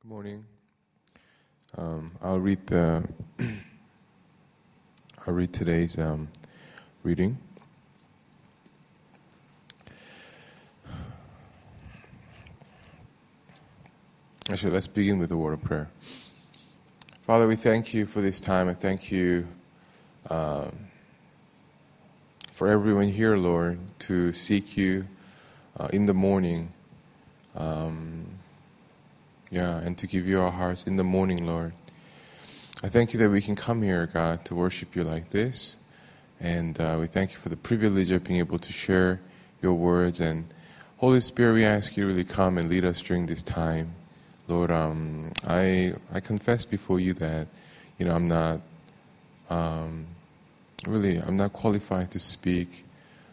Good morning. I'll read today's reading. Actually, let's begin with a word of prayer. Father, we thank you for this time. I thank you for everyone here, Lord, to seek you in the morning. And to give you our hearts in the morning, Lord. I thank you that we can come here, God, to worship you like this. And we thank you for the privilege of being able to share your words. And Holy Spirit, we ask you to really come and lead us during this time. Lord, I confess before you that, I'm not qualified to speak.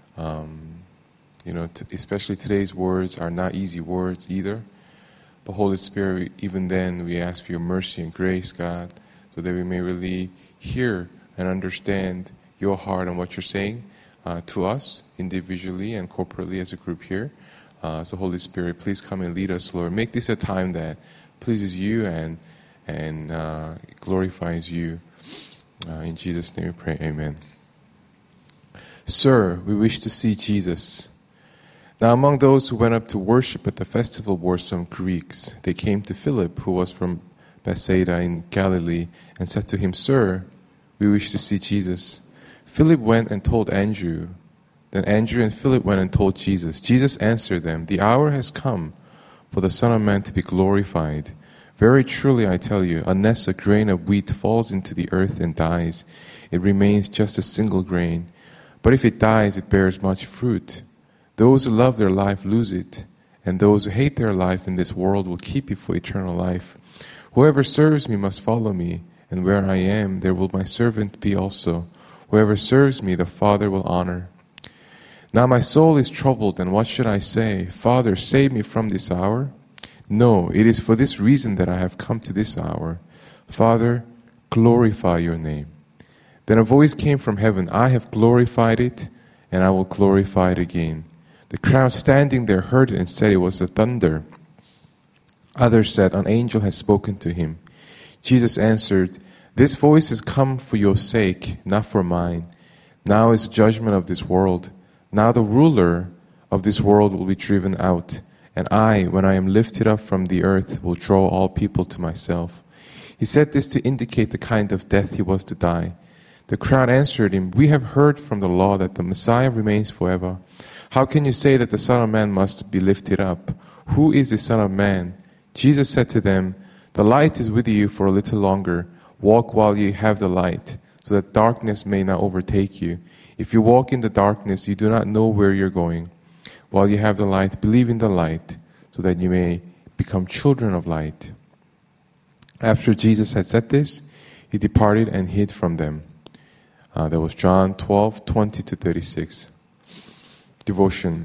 Especially today's words are not easy words either. But Holy Spirit, even then, we ask for your mercy and grace, God, so that we may really hear and understand your heart and what you're saying to us individually and corporately as a group here. So Holy Spirit, please come and lead us, Lord. Make this a time that pleases you and glorifies you. In Jesus' name we pray, amen. Sir, we wish to see Jesus. Now among those who went up to worship at the festival were some Greeks. They came to Philip, who was from Bethsaida in Galilee, and said to him, Sir, we wish to see Jesus. Philip went and told Andrew. Then Andrew and Philip went and told Jesus. Jesus answered them, The hour has come for the Son of Man to be glorified. Very truly I tell you, unless a grain of wheat falls into the earth and dies, it remains just a single grain. But if it dies, it bears much fruit. Those who love their life lose it, and those who hate their life in this world will keep it for eternal life. Whoever serves me must follow me, and where I am, there will my servant be also. Whoever serves me, the Father will honor. Now my soul is troubled, and what should I say? Father, save me from this hour? No, it is for this reason that I have come to this hour. Father, glorify your name. Then a voice came from heaven, I have glorified it, and I will glorify it again. The crowd standing there heard it and said it was a thunder. Others said, An angel has spoken to him. Jesus answered, This voice has come for your sake, not for mine. Now is the judgment of this world. Now the ruler of this world will be driven out. And I, when I am lifted up from the earth, will draw all people to myself. He said this to indicate the kind of death he was to die. The crowd answered him, We have heard from the law that the Messiah remains forever. How can you say that the Son of Man must be lifted up? Who is the Son of Man? Jesus said to them, The light is with you for a little longer. Walk while you have the light, so that darkness may not overtake you. If you walk in the darkness, you do not know where you're going. While you have the light, believe in the light, so that you may become children of light. After Jesus had said this, he departed and hid from them. That was John 12:20-36. Devotion.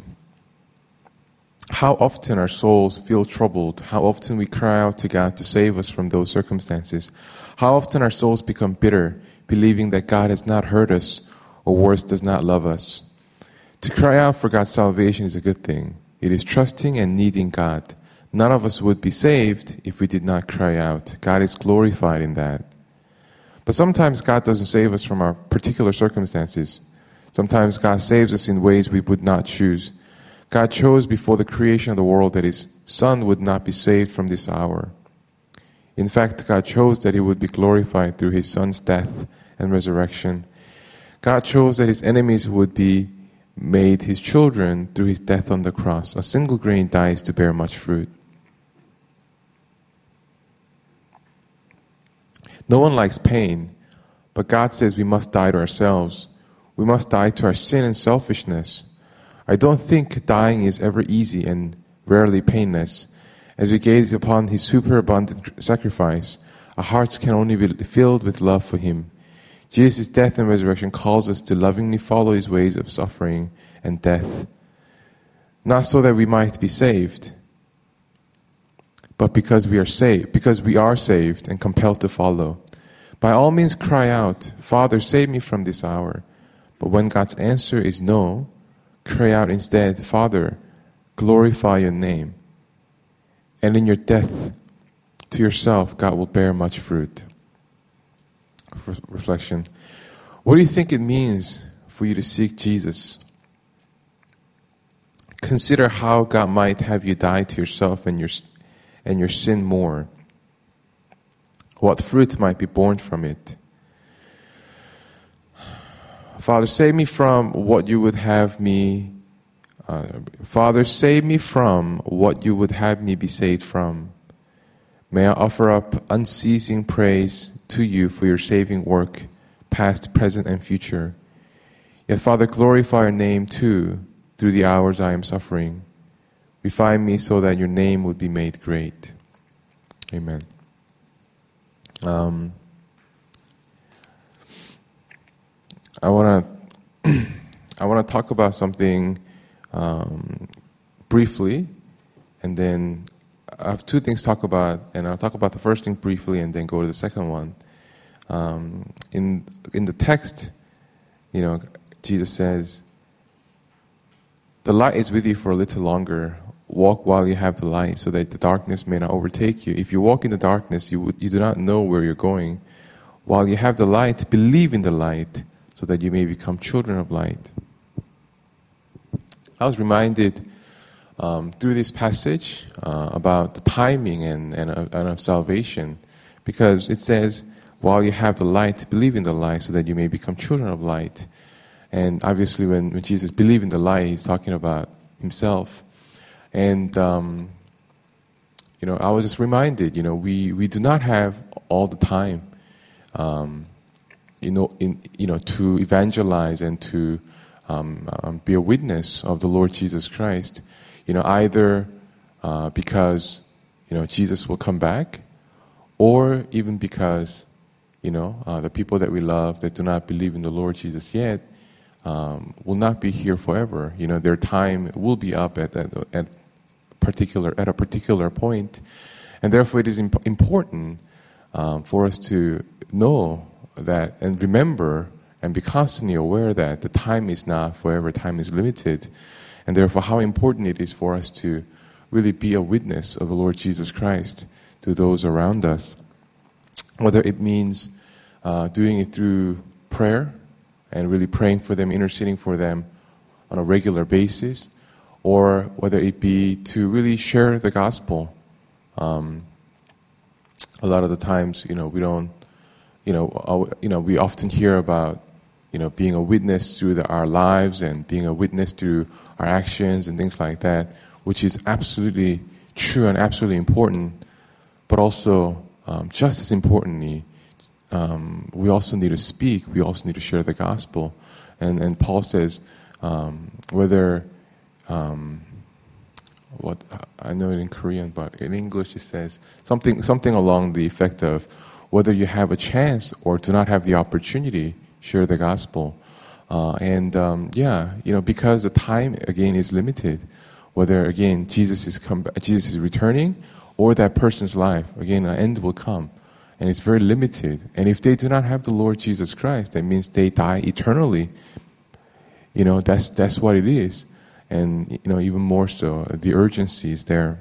How often our souls feel troubled. How often we cry out to God to save us from those circumstances. How often our souls become bitter, believing that God has not heard us, or worse, does not love us. To cry out for God's salvation is a good thing. It is trusting and needing God. None of us would be saved if we did not cry out. God is glorified in that. But sometimes God doesn't save us from our particular circumstances. Sometimes God saves us in ways we would not choose. God chose before the creation of the world that His Son would not be saved from this hour. In fact, God chose that He would be glorified through His Son's death and resurrection. God chose that His enemies would be made His children through His death on the cross. A single grain dies to bear much fruit. No one likes pain, but God says we must die to ourselves. We must die to our sin and selfishness. I don't think dying is ever easy and rarely painless. As we gaze upon His superabundant sacrifice, our hearts can only be filled with love for Him. Jesus' death and resurrection calls us to lovingly follow His ways of suffering and death. Not so that we might be saved, but because we are saved and compelled to follow. By all means cry out, Father, save me from this hour. But when God's answer is no, cry out instead, Father, glorify your name. And in your death, to yourself, God will bear much fruit. Reflection. What do you think it means for you to seek Jesus? Consider how God might have you die to yourself and your sin more. What fruit might be born from it? Father, save me from what you would have me. Father, save me from what you would have me be saved from. May I offer up unceasing praise to you for your saving work, past, present, and future. Yet, Father, glorify your name too through the hours I am suffering. Refine me so that your name would be made great. Amen. I want to talk about something briefly, and then I have two things to talk about, and I'll talk about the first thing briefly and then go to the second one. In the text, Jesus says, "The light is with you for a little longer. Walk while you have the light, so that the darkness may not overtake you. If you walk in the darkness, you do not know where you're going. While you have the light, believe in the light, so that you may become children of light." I was reminded through this passage about the timing and of salvation, because it says, while you have the light, believe in the light, so that you may become children of light. And obviously when Jesus believed in the light, he's talking about himself. And I was just reminded, we do not have all the time, to evangelize and to be a witness of the Lord Jesus Christ. Either because Jesus will come back, or even because the people that we love that do not believe in the Lord Jesus yet will not be here forever. Their time will be up at a particular point, and therefore it is important for us to know that and remember and be constantly aware that the time is not forever, time is limited, and therefore how important it is for us to really be a witness of the Lord Jesus Christ to those around us. Whether it means doing it through prayer and really praying for them, interceding for them on a regular basis, or whether it be to really share the gospel. A lot of the times, we don't, we often hear about, being a witness through our lives and being a witness through our actions and things like that, which is absolutely true and absolutely important, but also just as importantly, we also need to speak. We also need to share the gospel. And Paul says, whether what I know it in Korean, but in English it says something along the effect of whether you have a chance or do not have the opportunity, share the gospel. Because the time again is limited, whether again Jesus is returning, or that person's life again an end will come, and it's very limited. And if they do not have the Lord Jesus Christ, that means they die eternally. That's what it is. And even more so, the urgency is there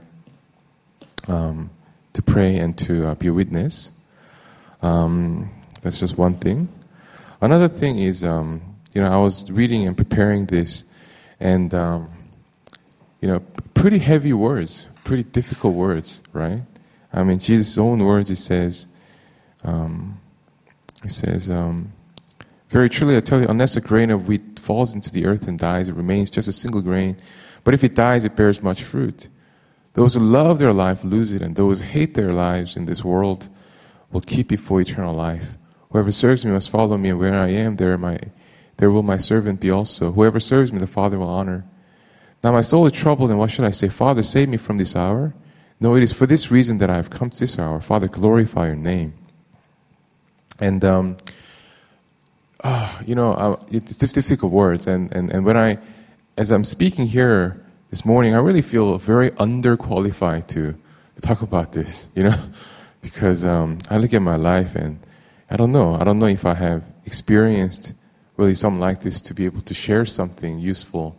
to pray and to be a witness. That's just one thing. Another thing is, I was reading and preparing this, and pretty heavy words, pretty difficult words, right? I mean, Jesus' own words. He says, "Very truly I tell you, unless a grain of wheat falls into the earth and dies, it remains just a single grain. But if it dies, it bears much fruit. Those who love their life lose it, and those who hate their lives in this world will keep it for eternal life. Whoever serves me must follow me, and where I am, there will my servant be also. Whoever serves me, the Father will honor. Now my soul is troubled, and what should I say? Father, save me from this hour? No, it is for this reason that I have come to this hour. Father, glorify your name." And it's difficult words, and when as I'm speaking here this morning, I really feel very underqualified to talk about this, because I look at my life and I don't know if I have experienced really something like this to be able to share something useful.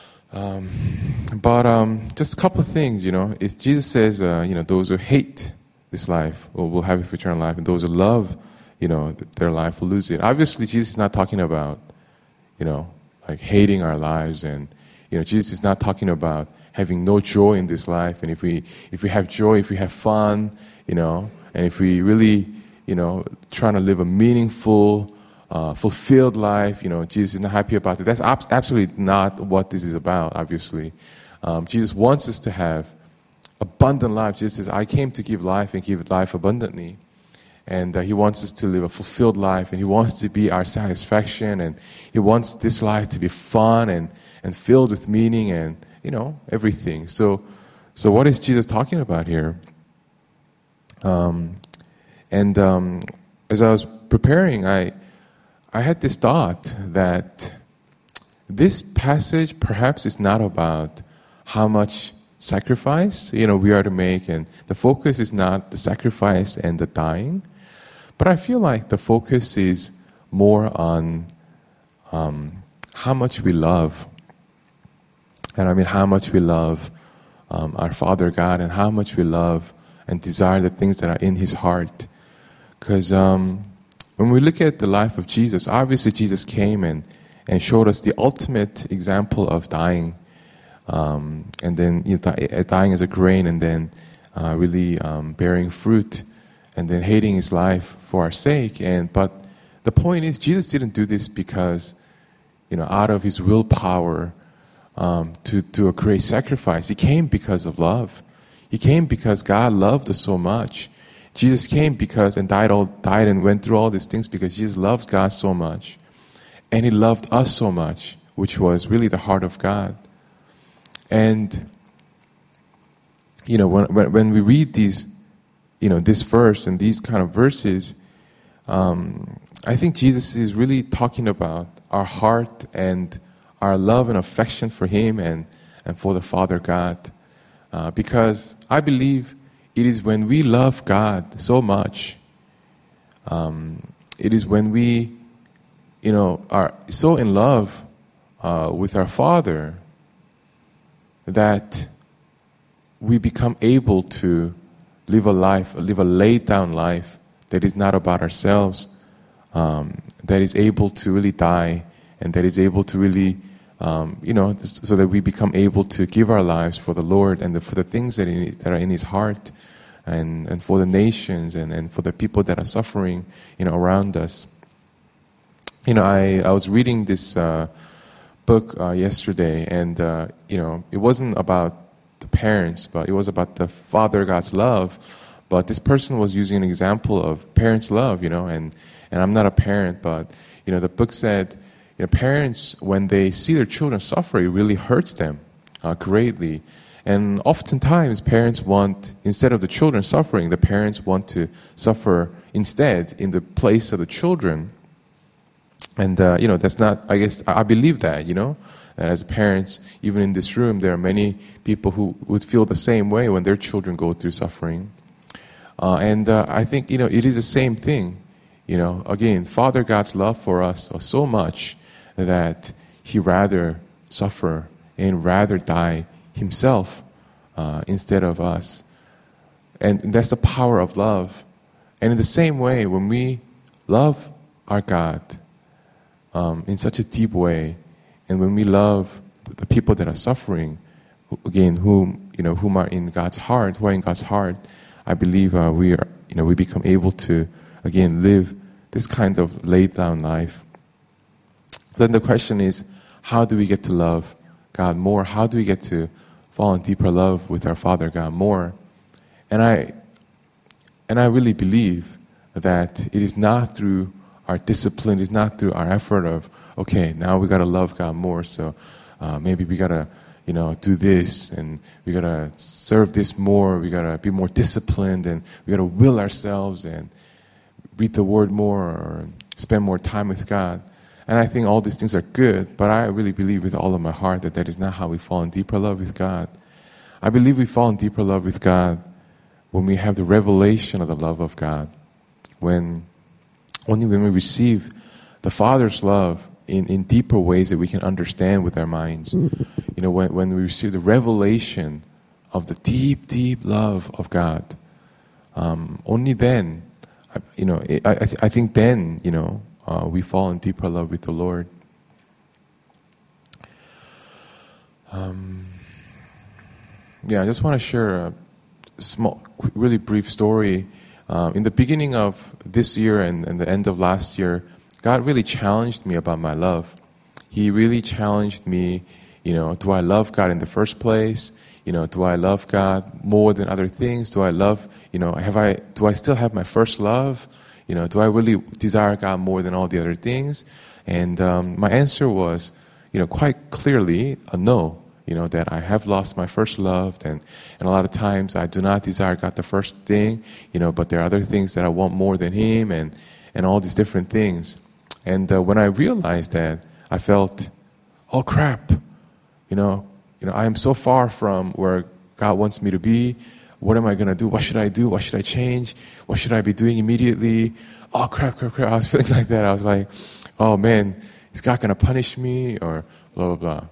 But just a couple of things, if Jesus says, those who hate this life will have eternal life, and those who love, their life will lose it. Obviously, Jesus is not talking about, like hating our lives, and Jesus is not talking about having no joy in this life. And if we have joy, if we have fun, and if we really, trying to live a meaningful, fulfilled life, Jesus is not happy about it. That's absolutely not what this is about, obviously. Jesus wants us to have abundant life. Jesus says, I came to give life and give life abundantly. And He wants us to live a fulfilled life, and He wants to be our satisfaction, and He wants this life to be fun and filled with meaning and, everything. So what is Jesus talking about here? As I was preparing, I had this thought that this passage perhaps is not about how much sacrifice, we are to make, and the focus is not the sacrifice and the dying, but I feel like the focus is more on how much we love. And I mean how much we love our Father God, and how much we love and desire the things that are in His heart. Because when we look at the life of Jesus, obviously Jesus came and showed us the ultimate example of dying, and then dying as a grain, and then really bearing fruit, and then hating His life for our sake. But the point is, Jesus didn't do this because, out of His willpower to do a great sacrifice. He came because of love. He came because God loved us so much. Jesus came because and died and went through all these things because Jesus loved God so much, and He loved us so much, which was really the heart of God. And when we read these, this verse and these kind of verses, I think Jesus is really talking about our heart and our love and affection for Him and for the Father God. Because I believe it is when we love God so much, it is when we, are so in love with our Father that we become able to live a laid down life that is not about ourselves, that is able to really die, and that is able to really, so that we become able to give our lives for the Lord and for the things that are in His heart, and for the nations and for the people that are suffering, around us. I was reading this book yesterday, and it wasn't about the parents, but it was about the Father God's love. But this person was using an example of parents' love, and I'm not a parent, but the book said, parents, when they see their children suffer, it really hurts them greatly. And oftentimes, parents want, instead of the children suffering, the parents want to suffer instead in the place of the children. And, that's not, I guess, I believe that, that as parents, even in this room, there are many people who would feel the same way when their children go through suffering. And I think, it is the same thing. Again, Father God's love for us was so much that He rather suffer and rather die Himself instead of us. And that's the power of love. And in the same way, when we love our God in such a deep way, and when we love the people that are suffering, again, whom are in God's heart, who are in God's heart, I believe we become able to, again, live this kind of laid down life. Then the question is, how do we get to love God more? How do we get to fall in deeper love with our Father God more? And I really believe that it is not through our discipline, it is not through our effort of, okay, now we got to love God more, so maybe we got to, do this, and we got to serve this more, we got to be more disciplined, and we got to will ourselves and read the Word more or spend more time with God. And I think all these things are good, but I really believe with all of my heart that is not how we fall in deeper love with God. I believe we fall in deeper love with God when we have the revelation of the love of God. Only when we receive the Father's love in deeper ways that we can understand with our minds. When we receive the revelation of the deep, deep love of God, only then, I think then, we fall in deeper love with the Lord. I just want to share a small, really brief story. In the beginning of this year and the end of last year, God really challenged me about my love. He really challenged me, do I love God in the first place? Do I love God more than other things? Do I love, do I still have my first love? Do I really desire God more than all the other things? And my answer was, quite clearly a no. That I have lost my first love, and a lot of times I do not desire God the first thing, but there are other things that I want more than Him, and all these different things. And when I realized that, I felt, oh crap, I am so far from where God wants me to be. What am I going to do? What should I do? What should I change? What should I be doing immediately? Oh crap. I was feeling like that. I was like, oh man, is God going to punish me? Or blah, blah, blah.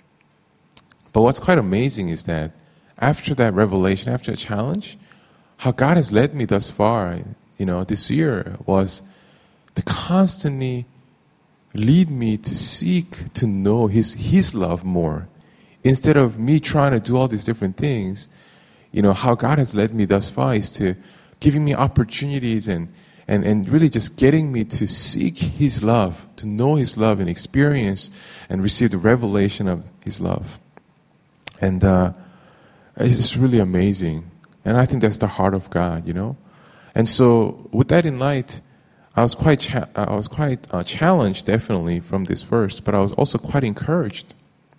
But what's quite amazing is that after that revelation, after that challenge, how God has led me thus far, this year was to constantly lead me to seek to know His love more. Instead of me trying to do all these different things, how God has led me thus far is to giving me opportunities and really just getting me to seek His love, to know His love and experience and receive the revelation of His love. And it's just really amazing. And I think that's the heart of God, And so with that in light, I was quite challenged, definitely, from this verse, but I was also quite encouraged.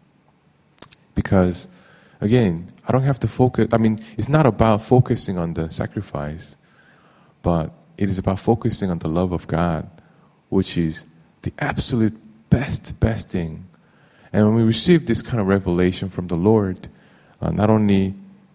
Because, again, I don't have to focus. It's not about focusing on the sacrifice, but it is about focusing on the love of God, which is the absolute best thing. And when we receive this kind of revelation from the Lord, not only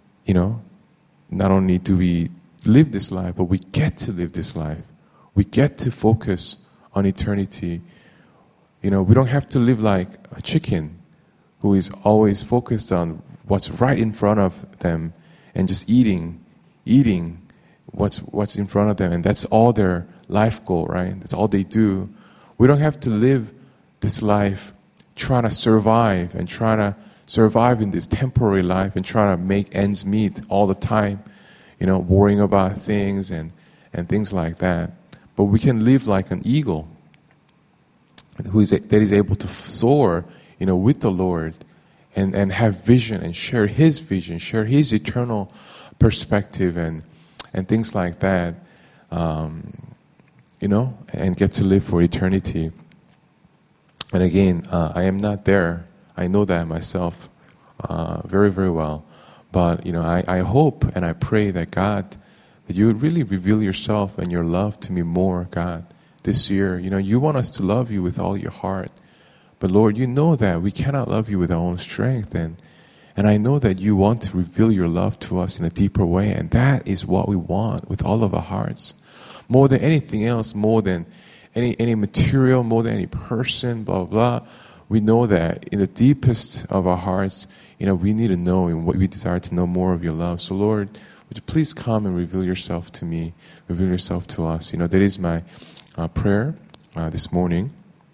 do we live this life, but we get to live this life. We get to focus on eternity. We don't have to live like a chicken who is always focused on what's right in front of them and just eating what's in front of them, and that's all their life goal, right? That's all they do. We don't have to live this life trying to survive in this temporary life and trying to make ends meet all the time, worrying about things and things like that. But we can live like an eagle that is able to soar, with the Lord and have vision and share His vision, share His eternal perspective and things like that, and get to live for eternity. And again, I am not there. I know that myself very, very well. But, I hope and I pray that God, that you would really reveal yourself and your love to me more, God, this year. You want us to love you with all your heart. But Lord, you know that we cannot love you with our own strength. And I know that you want to reveal your love to us in a deeper way. And that is what we want with all of our hearts. More than anything else, more than any material, more than any person, blah, blah, blah. We know that in the deepest of our hearts, we need to know and what we desire to know more of your love. So Lord, would you please come and reveal yourself to me, reveal yourself to us. That is my prayer this morning.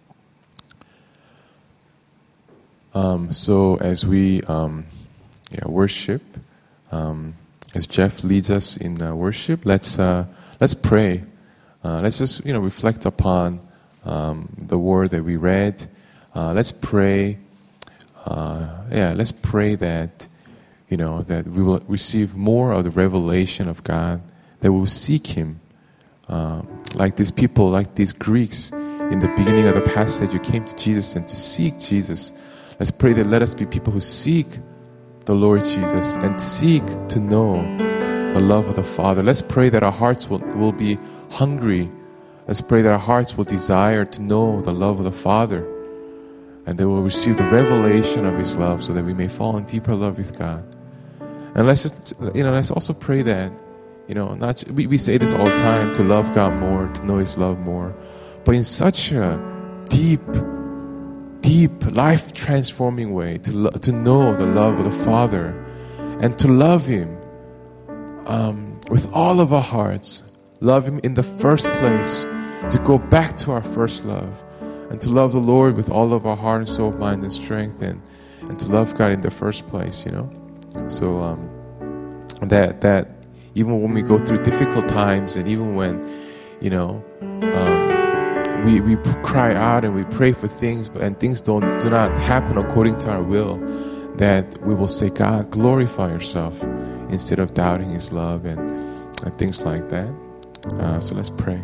So as we worship, as Jeff leads us in worship, let's pray. Let's just reflect upon the word that we read. Let's pray. Let's pray that that we will receive more of the revelation of God. That we will seek Him, like these people, like these Greeks in the beginning of the passage. You came to Jesus and to seek Jesus. Let's pray that let us be people who seek the Lord Jesus and seek to know the love of the Father. Let's pray that our hearts will be hungry. Let's pray that our hearts will desire to know the love of the Father, and that we'll receive the revelation of His love so that we may fall in deeper love with God. And let's also pray that, we say this all the time, to love God more, to know His love more, but in such a deep, life-transforming way, to know the love of the Father and to love Him with all of our hearts, love Him in the first place, to go back to our first love, and to love the Lord with all of our heart and soul, mind, and strength, and to love God in the first place, you know. So that even when we go through difficult times, and even when, you know, we cry out and we pray for things, and things do not happen according to our will, that we will say, God, glorify yourself, instead of doubting His love and things like that. So let's pray.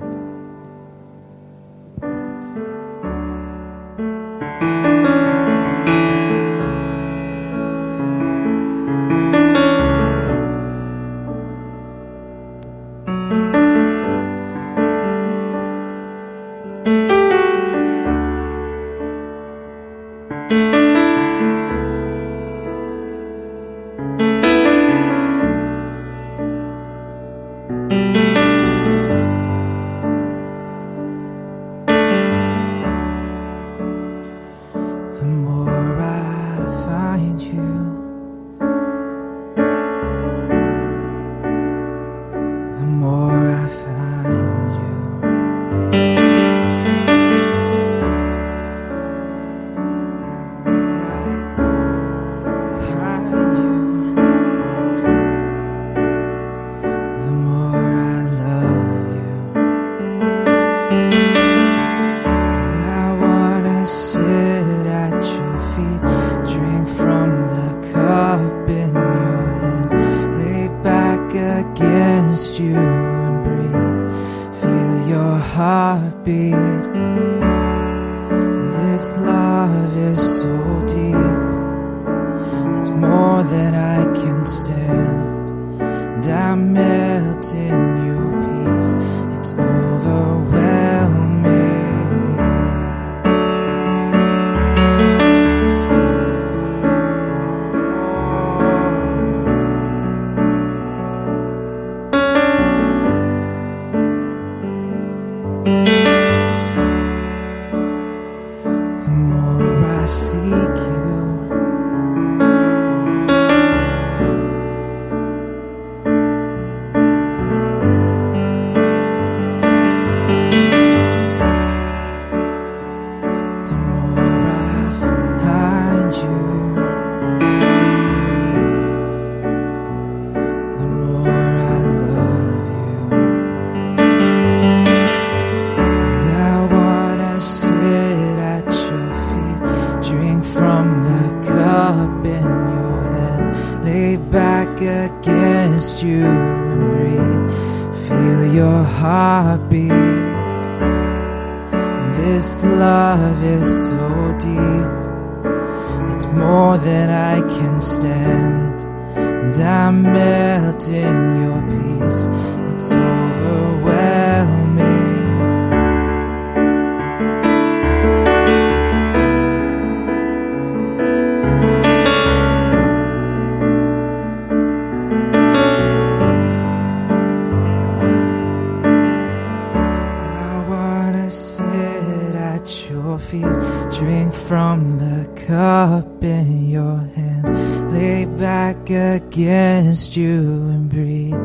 Against you and breathe,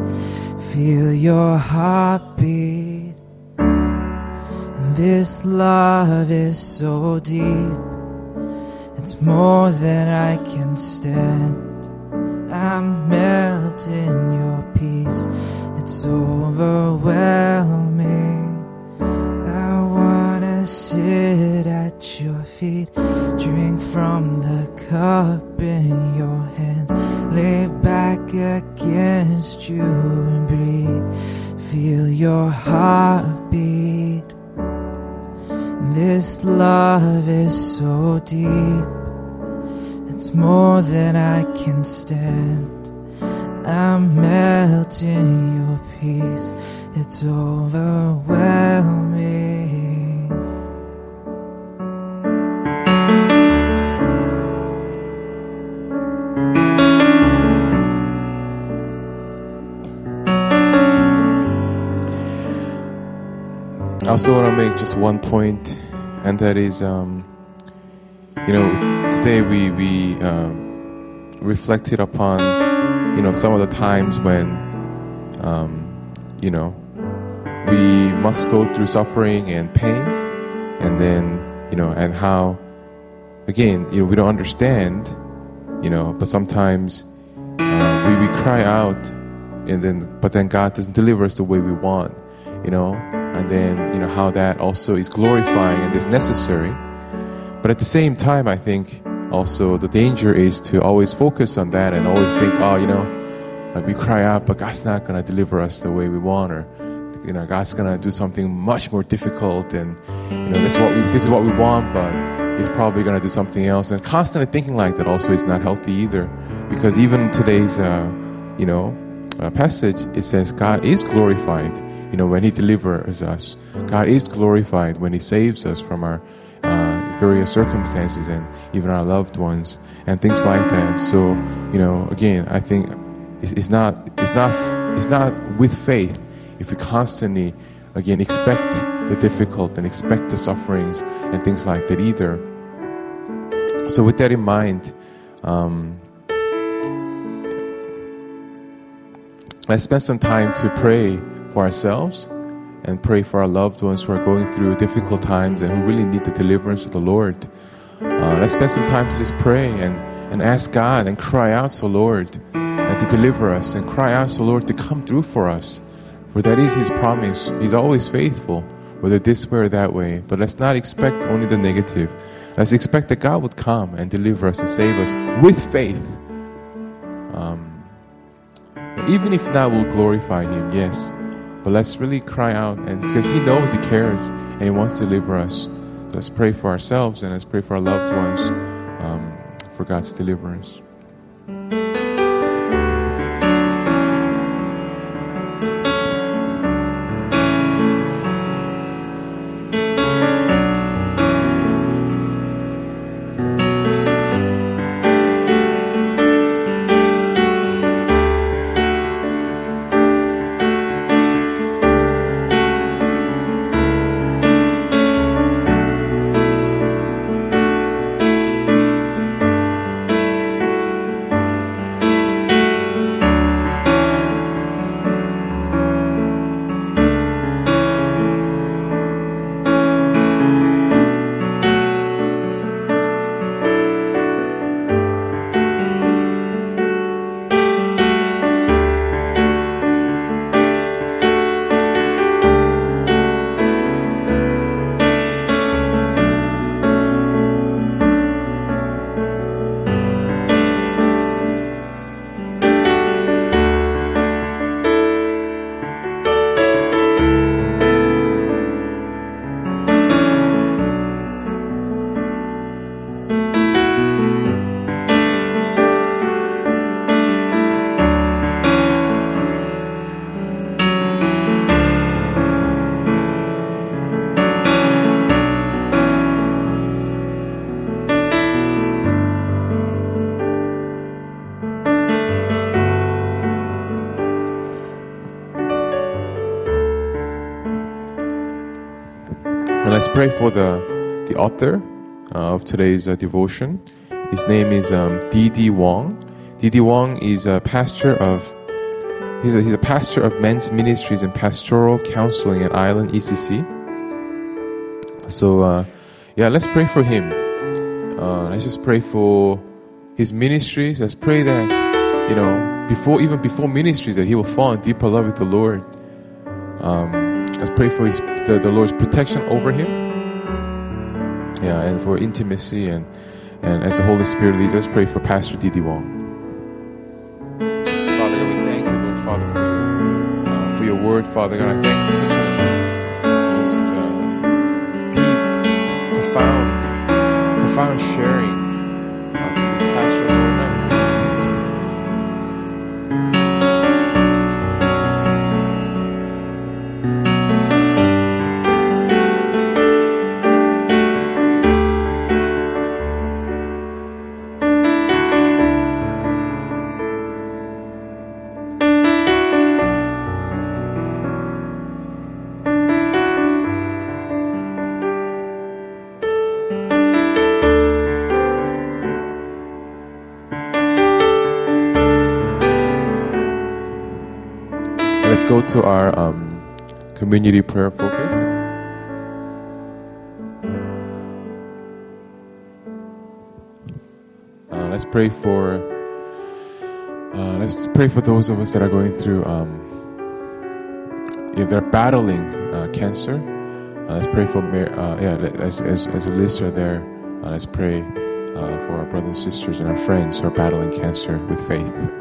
feel your heartbeat. This love is so deep, it's more than I can stand. I'm melting in your peace, it's overwhelming. I wanna sit at your feet, drink from the cup in your hands, lay back against you and breathe, feel your heartbeat. This love is so deep, it's more than I can stand. I'm melting in your peace, it's overwhelming. I also want to make just one point, and that is, today we reflected upon, some of the times when you know, we must go through suffering and pain, and then, you know, and how, again, you know, we don't understand, you know, but sometimes we cry out, but then God doesn't deliver us the way we want, you know, and then, you know, how that also is glorifying and is necessary. But at the same time, I think also the danger is to always focus on that and always think, oh, you know, like we cry out, but God's not going to deliver us the way we want, or, you know, God's going to do something much more difficult, and, you know, this is what we want, but He's probably going to do something else. And constantly thinking like that also is not healthy either, because even today's, you know, passage, it says God is glorified, you know, when He delivers us. God is glorified when He saves us from our various circumstances and even our loved ones and things like that. So, you know, again, I think it's not with faith if we constantly, again, expect the difficult and expect the sufferings and things like that either. So with that in mind, let's spend some time to pray for ourselves and pray for our loved ones who are going through difficult times and who really need the deliverance of the Lord. Let's spend some time to just pray and ask God and cry out to the Lord and to deliver us, and cry out to the Lord to come through for us. For that is His promise. He's always faithful, whether this way or that way. But let's not expect only the negative. Let's expect that God would come and deliver us and save us with faith. Even if not, we'll glorify Him, yes. But let's really cry out, and because He knows, He cares, and He wants to deliver us. So let's pray for ourselves, and let's pray for our loved ones, for God's deliverance. And let's pray for the author of today's devotion. His name is D.D. Wong. D.D. Wong is a pastor of he's a pastor of men's ministries and pastoral counseling at Island ECC. So let's pray for him. Let's just pray for his ministries. Let's pray that, you know, before ministries, that he will fall in deeper love with the Lord. Let's pray for the Lord's protection over him. Yeah, and for intimacy and as the Holy Spirit leads, let's pray for Pastor D.D. Wong. Father God, we thank you, Lord, Father, for your word, Father God. I thank you for such a deep, profound sharing from this pastor, Lord. And I pray, Jesus. go to our community prayer focus. Let's pray for those of us that are going through, if they're battling cancer. Let's pray for as a listener there. Let's pray for our brothers and sisters and our friends who are battling cancer with faith.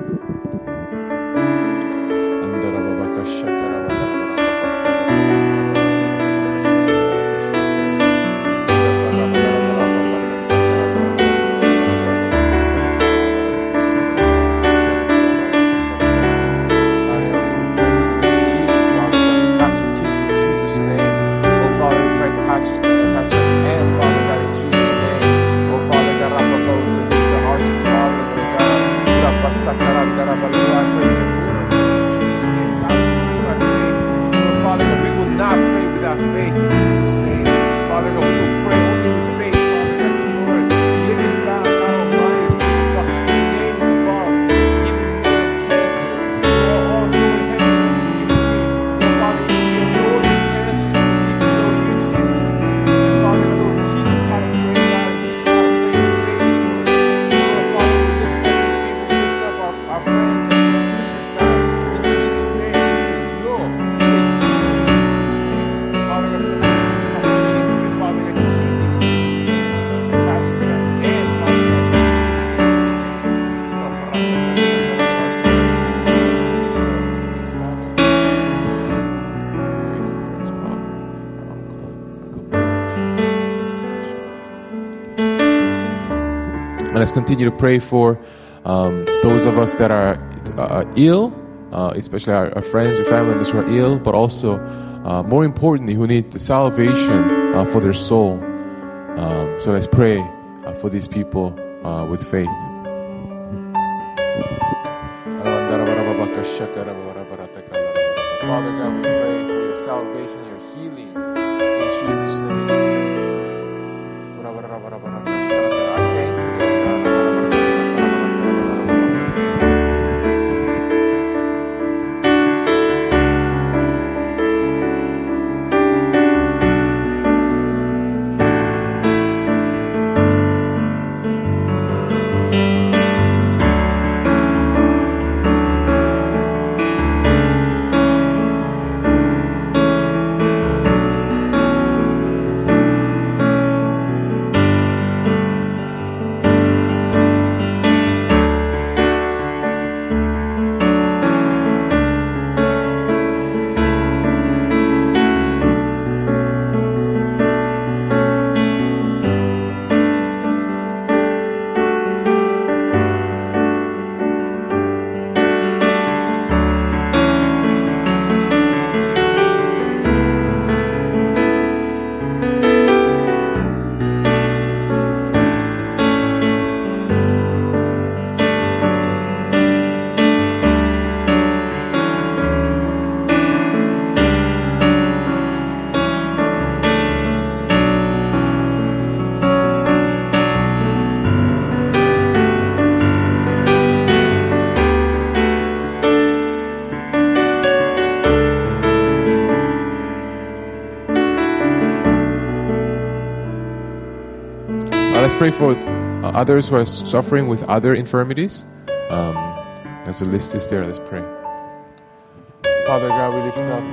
Let's continue to pray for those of us that are ill, especially our friends or family members who are ill, but also, more importantly, who need the salvation for their soul. So let's pray for these people with faith. Father God, we pray for your salvation, your healing, in Jesus' name. Let's pray for others who are suffering with other infirmities. As the list is there, let's pray. Father God, we lift up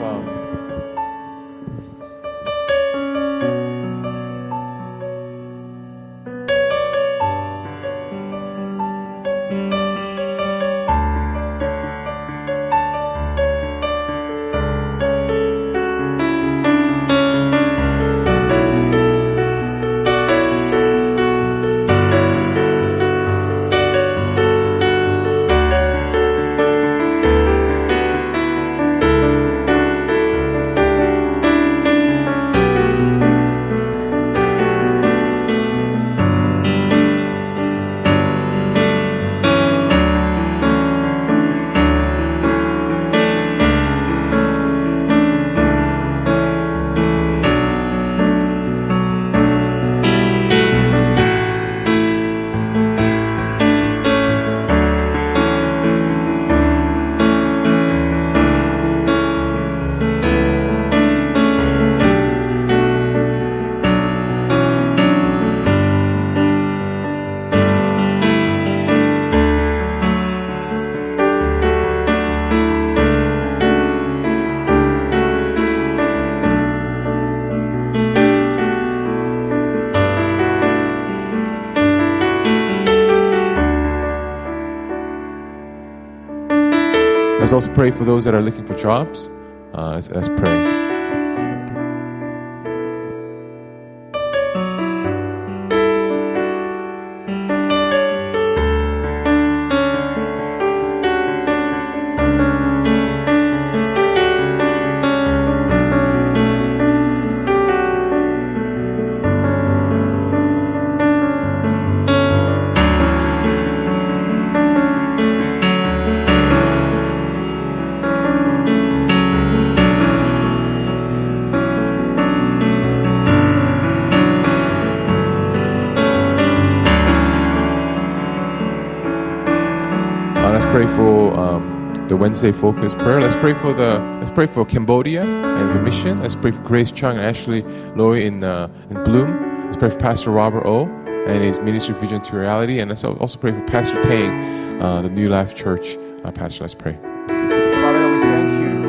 Let's also pray for those that are looking for jobs. Let's pray. Let's pray for the Wednesday focus prayer. Let's pray for Cambodia and the mission. Let's pray for Grace Chung and Ashley Loy in Bloom. Let's pray for Pastor Robert O and his ministry Vision to Reality. And let's also pray for Pastor Tang, the New Life Church pastor. Let's pray. Father, we thank you.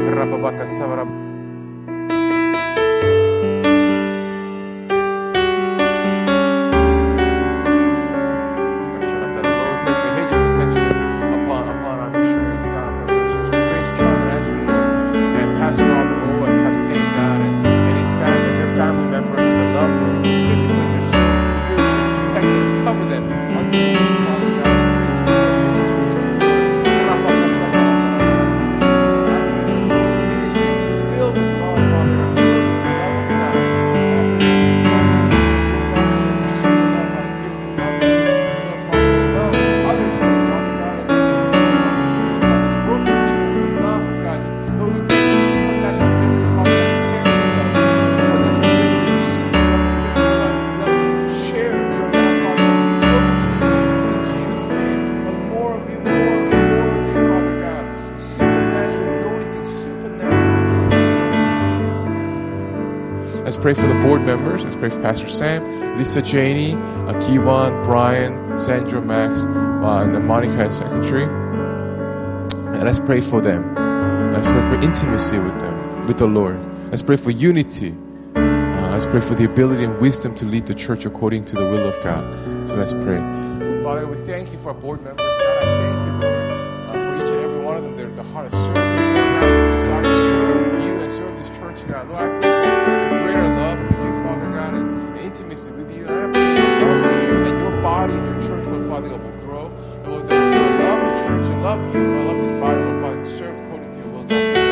Let's pray for the board members. Let's pray for Pastor Sam, Lisa Janey, Kiwan, Brian, Sandra, Max, and Monica as secretary. And let's pray for them. Let's pray for intimacy with them, with the Lord. Let's pray for unity. Let's pray for the ability and wisdom to lead the church according to the will of God. So let's pray. Father, we thank you for our board members. God, I thank you, Lord, for each and every one of them. They're the heart of service. God, desire to serve you and serve this church, God. Lord, I pray for greater love for you, Father God, and intimacy with you. And I pray for love for you and your body and your church, Lord, Father God, will grow. Lord, that we will love the church and love you. I love this body, Lord, Father, to serve according to your will.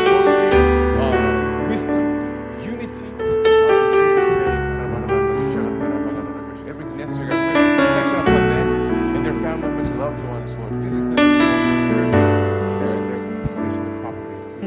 God, wisdom, unity. In Jesus' name. Everything necessary, God, pray for protection upon them and their family members and loved ones, Lord, physically, spiritually, their position and properties too,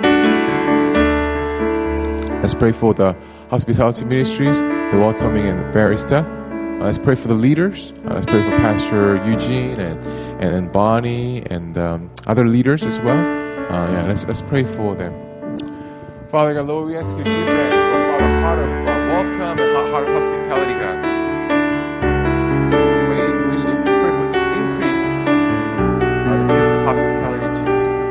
Lord. Let's pray for the hospitality ministries, the welcoming and barista. Let's pray for the leaders. Let's pray for Pastor Eugene and Bonnie and other leaders as well. Let's pray for them. Father God, Lord, we ask you to give them, Father, a heart of welcome and a heart of hospitality, God. We pray for increase the gift of hospitality in Jesus' name.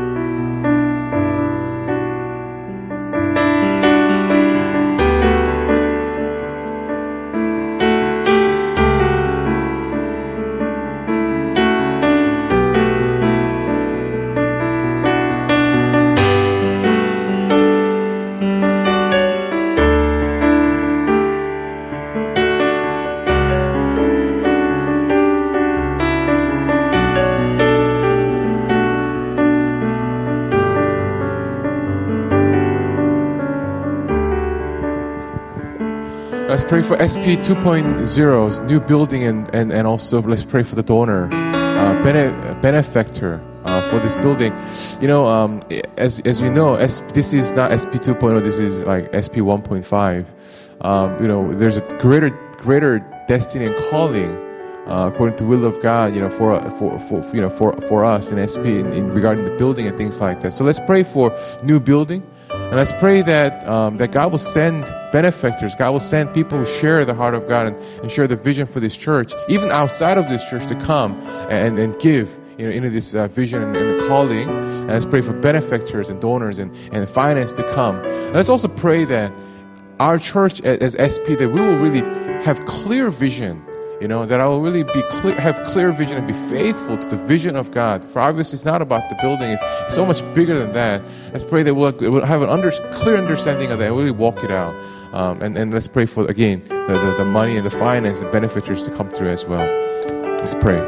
Let's pray for SP 2.0's new building and also let's pray for the donor, benefactor for this building. You know, as you know, this is not SP 2.0, this is like SP 1.5. You know, there's a greater destiny and calling according to the will of God, you know, for us in SP in regarding the building and things like that. So let's pray for new building. And let's pray that that God will send benefactors. God will send people who share the heart of God and share the vision for this church, even outside of this church, to come and give, you know, into this vision and calling. And let's pray for benefactors and donors and finance to come. And let's also pray that our church as SP, that we will really have clear vision That I will really have clear vision and be faithful to the vision of God. For obviously, it's not about the building; it's so much bigger than that. Let's pray that we'll have a clear understanding of that and really walk it out. And let's pray for again the money and the finance, the benefactors to come through as well. Let's pray.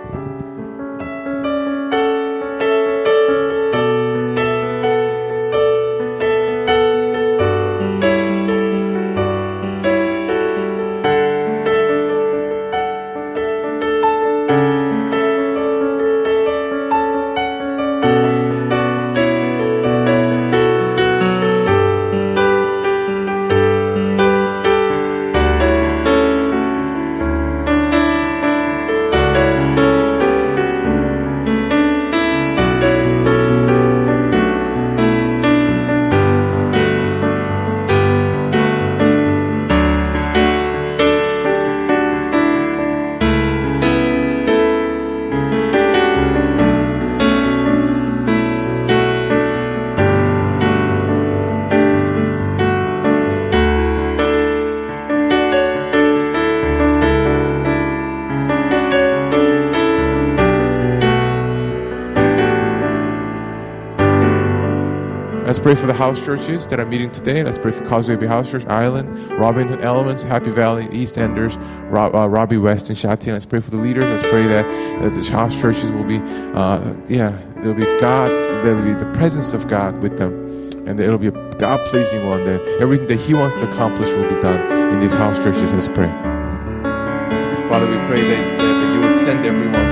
Let's pray for the house churches that are meeting today. Let's pray for Causeway Bay House Church, Island, Robin Hood Elements, Happy Valley, East Enders, Robbie West, and Shati. Let's pray for the leaders. Let's pray that the house churches will be, there'll be God, there'll be the presence of God with them. And that it'll be a God-pleasing one. That everything that He wants to accomplish will be done in these house churches. Let's pray. Father, we pray that You would send everyone.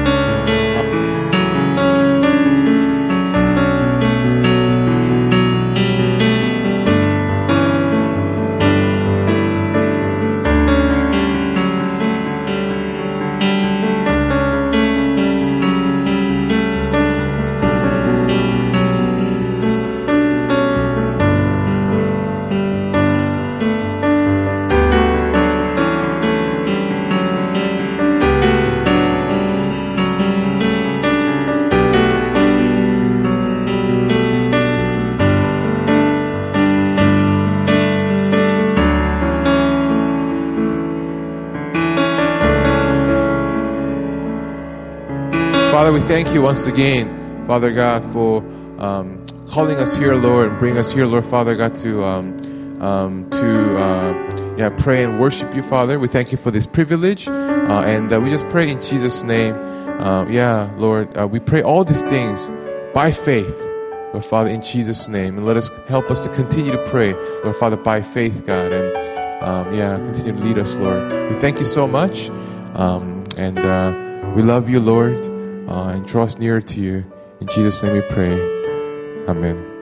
Father, we thank You once again, Father God, for calling us here, Lord, and bring us here, Lord, Father God, to pray and worship You, Father. We thank You for this privilege, and we just pray in Jesus' name. Lord, we pray all these things by faith, Lord, Father, in Jesus' name, and help us to continue to pray, Lord, Father, by faith, God, and continue to lead us, Lord. We thank You so much, and we love You, Lord. And draw us nearer to You. In Jesus' name we pray. Amen.